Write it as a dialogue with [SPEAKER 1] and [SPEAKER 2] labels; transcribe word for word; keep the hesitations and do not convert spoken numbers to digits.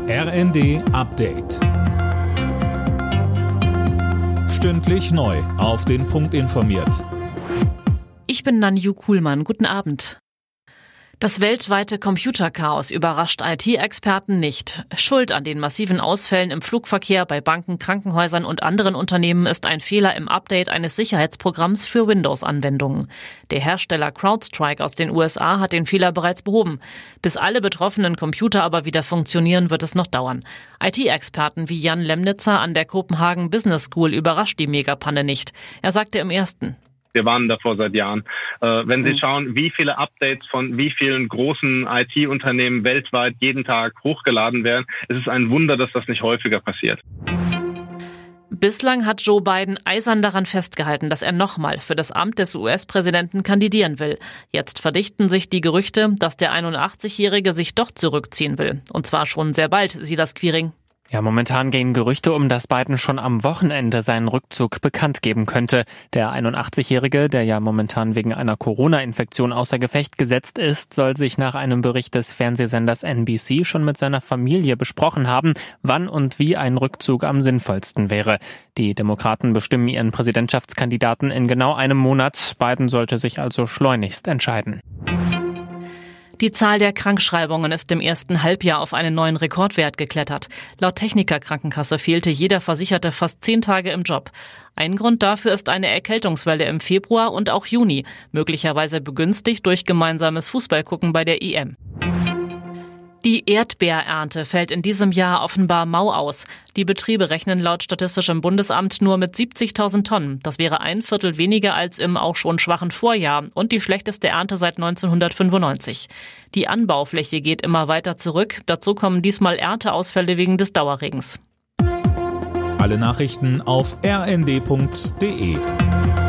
[SPEAKER 1] R N D Update. Stündlich neu auf den Punkt informiert.
[SPEAKER 2] Ich bin Nanju Kuhlmann. Guten Abend. Das weltweite Computerchaos überrascht I T-Experten nicht. Schuld an den massiven Ausfällen im Flugverkehr bei Banken, Krankenhäusern und anderen Unternehmen ist ein Fehler im Update eines Sicherheitsprogramms für Windows-Anwendungen. Der Hersteller CrowdStrike aus den U S A hat den Fehler bereits behoben. Bis alle betroffenen Computer aber wieder funktionieren, wird es noch dauern. I T-Experten wie Jan Lemnitzer an der Copenhagen Business School überrascht die Megapanne nicht. Er sagte im ersten:
[SPEAKER 3] Wir warnen davor seit Jahren. Äh, wenn Sie schauen, wie viele Updates von wie vielen großen I T-Unternehmen weltweit jeden Tag hochgeladen werden, ist es ein Wunder, dass das nicht häufiger passiert.
[SPEAKER 2] Bislang hat Joe Biden eisern daran festgehalten, dass er nochmal für das Amt des U S-Präsidenten kandidieren will. Jetzt verdichten sich die Gerüchte, dass der einundachtzigjährige sich doch zurückziehen will. Und zwar schon sehr bald, Silas Quiring.
[SPEAKER 4] Ja, momentan gehen Gerüchte um, dass Biden schon am Wochenende seinen Rückzug bekannt geben könnte. Der einundachtzigjährige, der ja momentan wegen einer Corona-Infektion außer Gefecht gesetzt ist, soll sich nach einem Bericht des Fernsehsenders N B C schon mit seiner Familie besprochen haben, wann und wie ein Rückzug am sinnvollsten wäre. Die Demokraten bestimmen ihren Präsidentschaftskandidaten in genau einem Monat. Biden sollte sich also schleunigst entscheiden.
[SPEAKER 2] Die Zahl der Krankschreibungen ist im ersten Halbjahr auf einen neuen Rekordwert geklettert. Laut Techniker-Krankenkasse fehlte jeder Versicherte fast zehn Tage im Job. Ein Grund dafür ist eine Erkältungswelle im Februar und auch Juni, möglicherweise begünstigt durch gemeinsames Fußballgucken bei der E M. Die Erdbeerernte fällt in diesem Jahr offenbar mau aus. Die Betriebe rechnen laut Statistischem Bundesamt nur mit siebzigtausend Tonnen. Das wäre ein Viertel weniger als im auch schon schwachen Vorjahr und die schlechteste Ernte seit neunzehnhundertfünfundneunzig. Die Anbaufläche geht immer weiter zurück. Dazu kommen diesmal Ernteausfälle wegen des Dauerregens.
[SPEAKER 1] Alle Nachrichten auf r n d punkt d e.